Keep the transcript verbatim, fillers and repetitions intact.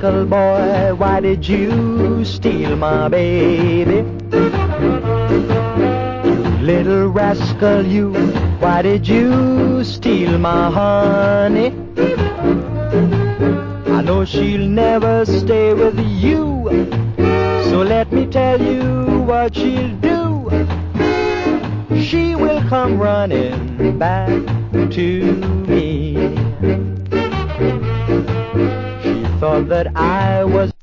rascal boy, why did you steal my baby? You little rascal, you, why did you steal my honey? I know she'll never stay with you, so let me tell you what she'll do. She will come running back to me. She thought that I was